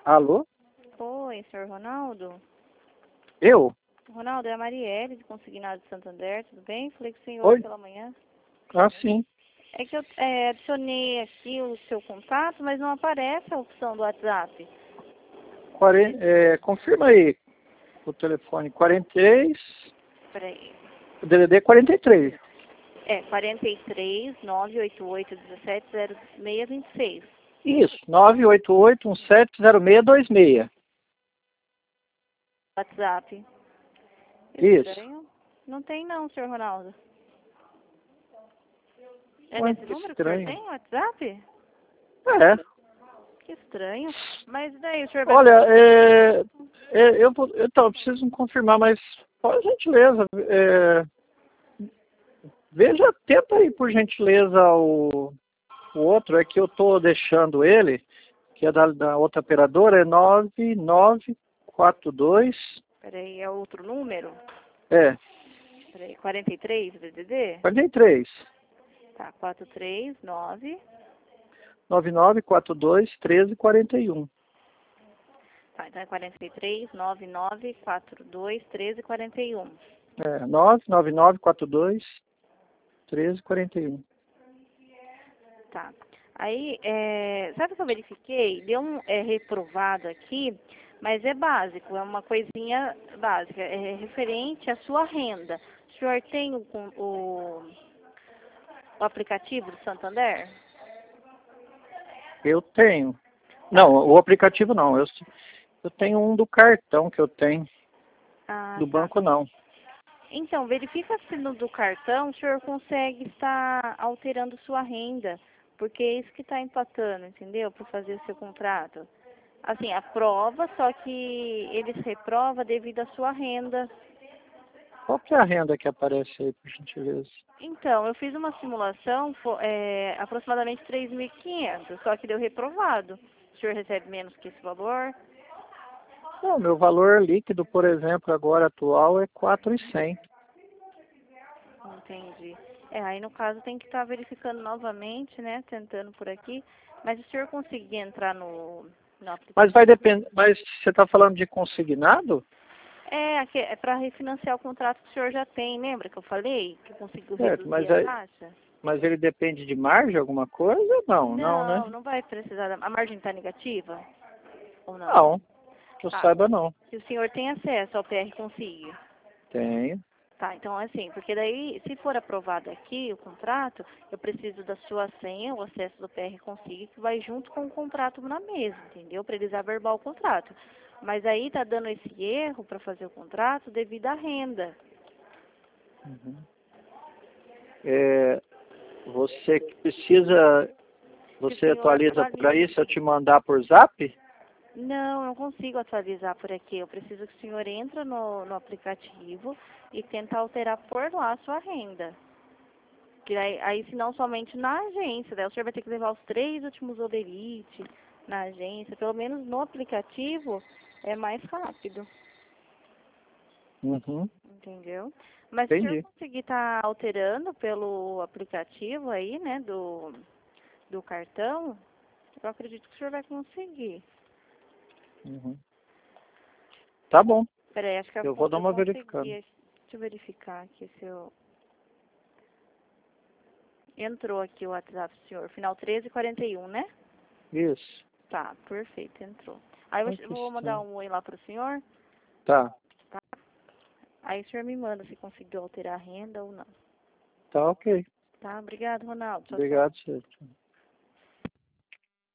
Alô? Oi, senhor Ronaldo? Eu? Ronaldo, é a Marielle, de Consignado de Santander, tudo bem? Falei com o senhor Oi? pela manhã. Ah, sim. É que eu adicionei aqui o seu contato, mas não aparece a opção do WhatsApp. Confirma aí o telefone. 43, Peraí. o DDD 43. É 43 988 17 0626. Isso, 988170626. WhatsApp. Isso. Estranho? Não tem não, senhor Ronaldo. É Ué, nesse que número que o senhor estranho. tem, WhatsApp? É. Que estranho. Mas daí o senhor vai... Olha, então, eu preciso confirmar, mas, por gentileza, veja, tenta aí, por gentileza, o outro, é que eu estou deixando ele, que é da outra operadora, é 9942. Peraí, é outro número? É, Peraí, 43, DDD? 43. Tá, 439. 9942 1341. Tá, então é 43 99 42 13 41. 99942 1341. Tá. Aí, sabe o que eu verifiquei? Deu um reprovado aqui, mas é básico, é uma coisinha básica, é referente à sua renda. O senhor tem o aplicativo do Santander? Eu tenho. Não, o aplicativo não. Eu tenho um do cartão que eu tenho. Ah, Do tá. banco não. Então, verifica se no do cartão o senhor consegue estar alterando sua renda, porque é isso que está empatando, entendeu? Para fazer o seu contrato. Assim, aprova, só que eles reprova devido à sua renda. Qual que é a renda que aparece aí, por gentileza? Então, eu fiz uma simulação, aproximadamente 3.500, só que deu reprovado. O senhor recebe menos que esse valor? Não, meu valor líquido, por exemplo, agora atual é 4.100. Entendi. Aí no caso tem que estar verificando novamente, né? Tentando por aqui. Mas se o senhor conseguir entrar no Mas vai aplicativo. depender. Mas você está falando de consignado? É para refinanciar o contrato que o senhor já tem. Lembra que eu falei que conseguiu Certo, reduzir mas, a taxa? mas ele depende de margem, alguma coisa? Não, não, né? Não, não vai precisar. A margem está negativa? Ou não? Não, que eu Tá. saiba não. Se o senhor tem acesso ao PR Consigue. Tenho. Tá, então assim, porque daí, se for aprovado aqui o contrato, eu preciso da sua senha, o acesso do PR Consigue, que vai junto com o contrato na mesa, entendeu? Para eles averbar o contrato. Mas aí tá dando esse erro para fazer o contrato devido à renda. Uhum. Você precisa, Que o você senhor atualiza por aí, se eu atualize. te mandar por zap? Não, eu não consigo atualizar por aqui. Eu preciso que o senhor entre no aplicativo e tenta alterar por lá a sua renda. Que aí, se não, somente na agência. Daí o senhor vai ter que levar os 3 últimos olerite na agência. Pelo menos no aplicativo é mais rápido. Uhum. Entendeu? Mas se o senhor Entendi. conseguir estar alterando pelo aplicativo aí, né, do cartão, eu acredito que o senhor vai conseguir. Uhum. Tá bom. Peraí, acho que Eu vou dar eu uma consegui. verificada. Deixa eu verificar aqui se eu... Entrou aqui o WhatsApp do senhor. Final 1341, né? Isso. Tá, perfeito, entrou. Aí Ai, eu que vou mandar estranho. um oi lá pro senhor, Tá. tá? Aí o senhor me manda se conseguiu alterar a renda ou não. Tá ok. Tá? Obrigado, Ronaldo. Tchau, tchau. Obrigado, senhor.